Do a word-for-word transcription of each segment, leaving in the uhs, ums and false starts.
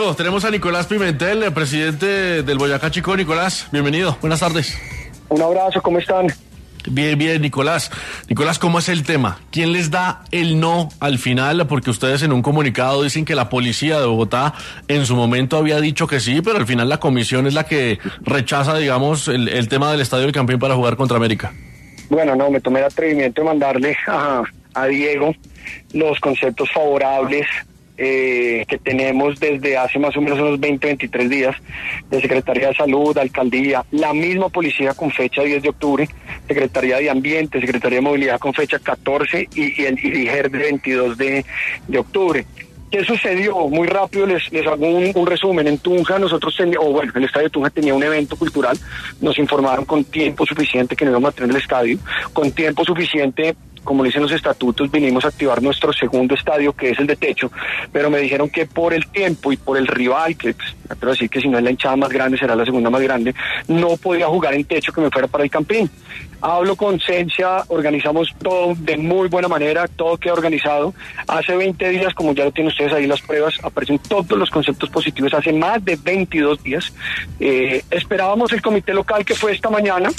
Tenemos a Nicolás Pimentel, el presidente del Boyacá Chicó. Nicolás, bienvenido, buenas tardes. Un abrazo, ¿cómo están? Bien, bien, Nicolás. Nicolás, ¿cómo es el tema? ¿Quién les da el no al final? Porque ustedes en un comunicado dicen que la policía de Bogotá en su momento había dicho que sí, pero al final la comisión es la que rechaza, digamos, el, el tema del Estadio del Campín para jugar contra América. Bueno, no, me tomé el atrevimiento de mandarle a, a Diego los conceptos favorables eh, que tenemos desde hace más o menos unos veinte, veintitrés días, de Secretaría de Salud, Alcaldía, la misma policía con fecha diez de octubre, Secretaría de Ambiente, Secretaría de Movilidad con fecha catorce y, y el I D I G E R de veintidós de octubre. ¿Qué sucedió? Muy rápido les, les hago un, un resumen. En Tunja nosotros teníamos, o bueno, el estadio de Tunja tenía un evento cultural, nos informaron con tiempo suficiente que no íbamos a tener el estadio, con tiempo suficiente, como dicen los estatutos, vinimos a activar nuestro segundo estadio, que es el de techo, pero me dijeron que por el tiempo y por el rival, que pues, quiero decir que si no es la hinchada más grande, será la segunda más grande, no podía jugar en techo, que me fuera para el Campín. Hablo con Cencia, organizamos todo de muy buena manera, todo queda organizado. Hace veinte días, como ya lo tienen ustedes ahí las pruebas, aparecen todos los conceptos positivos, hace más de veintidós días. Eh, esperábamos el comité local que fue esta mañana,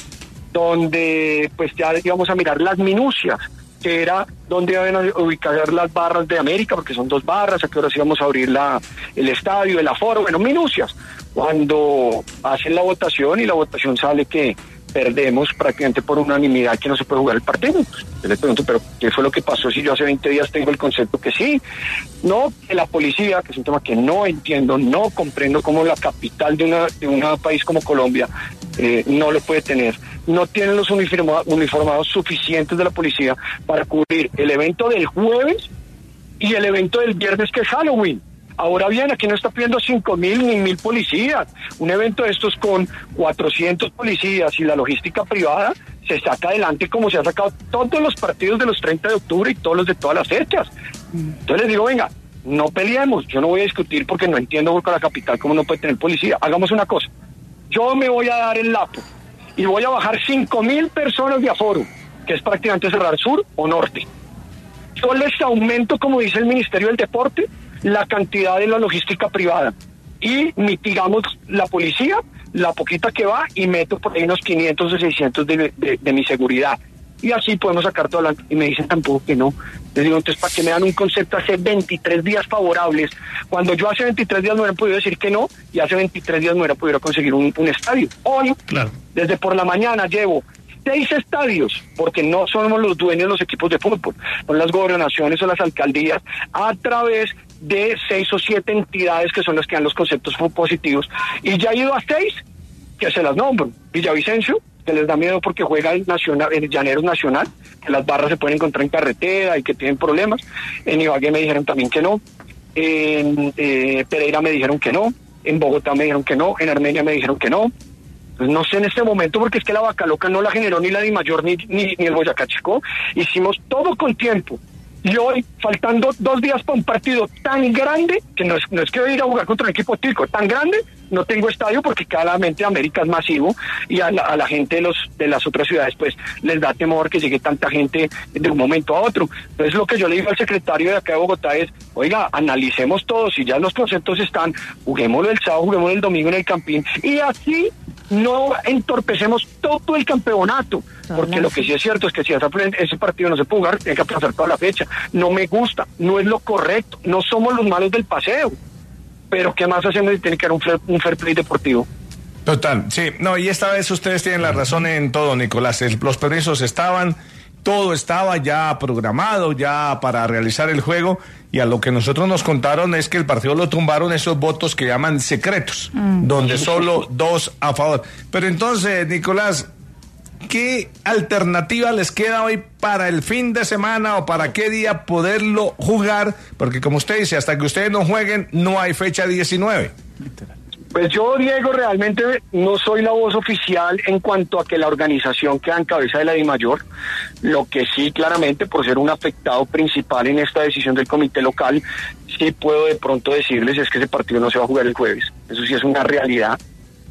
donde pues ya íbamos a mirar las minucias, que era dónde iban a ubicar las barras de América, porque son dos barras, a qué horas íbamos a abrir la, el estadio, el aforo, bueno, minucias. Cuando hacen la votación y la votación sale que perdemos prácticamente por unanimidad, que no se puede jugar el partido. Yo les pregunto, pero ¿qué fue lo que pasó si yo hace veinte días tengo el concepto que sí? No, que la policía, que es un tema que no entiendo, no comprendo cómo la capital de una de un país como Colombia eh, no lo puede tener. No tienen los uniformados, uniformados suficientes de la policía para cubrir el evento del jueves y el evento del viernes, que es Halloween. Ahora bien, aquí no está pidiendo cinco mil ni mil policías. Un evento de estos con cuatrocientos policías y la logística privada se saca adelante como se ha sacado todos los partidos de los treinta de octubre y todos los de todas las fechas. Entonces les digo, venga, no peleemos. Yo no voy a discutir porque no entiendo con la capital cómo no puede tener policía. Hagamos una cosa. Yo me voy a dar el lapo y voy a bajar cinco mil personas de aforo, que es prácticamente cerrar sur o norte. Yo les aumento, como dice el Ministerio del Deporte, la cantidad de la logística privada y mitigamos la policía, la poquita que va, y meto por ahí unos quinientos o seiscientos de, de, de mi seguridad. Y así podemos sacar todo adelante. Y me dicen tampoco que no. Les digo, entonces, ¿para qué me dan un concepto hace veintitrés días favorables? Cuando yo hace veintitrés días no hubiera podido decir que no, y hace veintitrés días no hubiera podido conseguir un, un estadio. Hoy, claro, desde por la mañana llevo seis estadios, porque no somos los dueños de los equipos de fútbol, son las gobernaciones o las alcaldías, a través de seis o siete entidades que son las que dan los conceptos positivos, y ya he ido a seis, que se las nombro. Villavicencio, que les da miedo porque juega el Nacional, el Llaneros Nacional, que las barras se pueden encontrar en carretera y que tienen problemas. En Ibagué me dijeron también que no, en eh, Pereira me dijeron que no, en Bogotá me dijeron que no, en Armenia me dijeron que no. Pues no sé en este momento, porque es que la Vaca Loca no la generó ni la DIMAYOR ni, ni, ni el Boyacá Chicó. Hicimos todo con tiempo. Y hoy, faltando dos días para un partido tan grande, que no es, no es que voy a ir a jugar contra un equipo tico, tan grande, no tengo estadio porque claramente América es masivo y a la, a la gente de los de las otras ciudades pues les da temor que llegue tanta gente de un momento a otro. Entonces lo que yo le digo al secretario de acá de Bogotá es, oiga, analicemos todo, si ya los conceptos están, juguémoslo el sábado, juguémoslo el domingo en el Campín, y así no entorpecemos todo el campeonato, porque lo que sí es cierto es que si ese partido no se puede jugar, tiene que aplazar toda la fecha. No me gusta, no es lo correcto, no somos los malos del paseo, pero ¿qué más hacemos si tiene que haber un fair, un fair play deportivo? Total, sí, no, y esta vez ustedes tienen la razón en todo, Nicolás. El, los permisos estaban, todo estaba ya programado ya para realizar el juego, y a lo que nosotros nos contaron es que el partido lo tumbaron esos votos que llaman secretos, mm. donde solo dos a favor. Pero entonces, Nicolás, ¿qué alternativa les queda hoy para el fin de semana o para qué día poderlo jugar? Porque como usted dice, hasta que ustedes no jueguen, no hay fecha diecinueve. Pues yo, Diego, realmente no soy la voz oficial en cuanto a que la organización queda en cabeza de la DIMAYOR. Lo que sí, claramente, por ser un afectado principal en esta decisión del comité local, sí puedo de pronto decirles es que ese partido no se va a jugar el jueves. Eso sí es una realidad.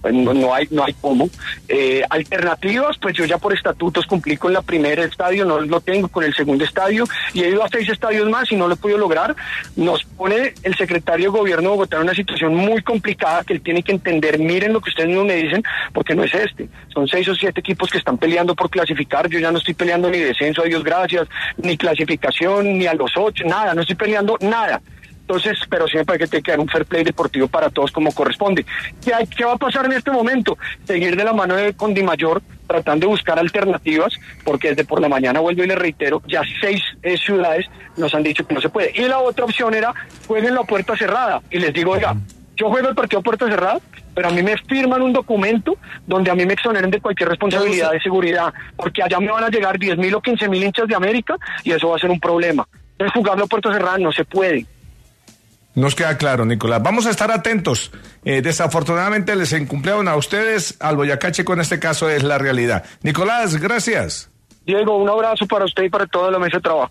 Pues no, no hay no hay cómo. Eh, alternativas, pues yo ya por estatutos cumplí con la primera estadio, no lo tengo con el segundo estadio y he ido a seis estadios más y no lo he podido lograr. Nos pone el secretario de gobierno de Bogotá en una situación muy complicada que él tiene que entender. Miren lo que ustedes no me dicen, porque no es este. Son seis o siete equipos que están peleando por clasificar. Yo ya no estoy peleando ni descenso, a Dios gracias, ni clasificación, ni a los ocho, nada, no estoy peleando nada. Entonces, pero siempre hay que tener que dar un fair play deportivo para todos como corresponde. ¿Qué, hay, ¿Qué va a pasar en este momento? Seguir de la mano de Condimayor, tratando de buscar alternativas, porque desde por la mañana, vuelvo y le reitero, ya seis eh, ciudades nos han dicho que no se puede. Y la otra opción era, jueguen la puerta cerrada. Y les digo, oiga, yo juego el partido a puerta cerrada, pero a mí me firman un documento donde a mí me exoneren de cualquier responsabilidad de seguridad, porque allá me van a llegar diez mil o quince mil hinchas de América y eso va a ser un problema. Entonces, jugarlo a puerta cerrada no se puede. Nos queda claro, Nicolás. Vamos a estar atentos. Eh, desafortunadamente les incumplieron a ustedes, al Boyacá Chico en este caso es la realidad. Nicolás, gracias. Diego, un abrazo para usted y para toda la mesa de trabajo.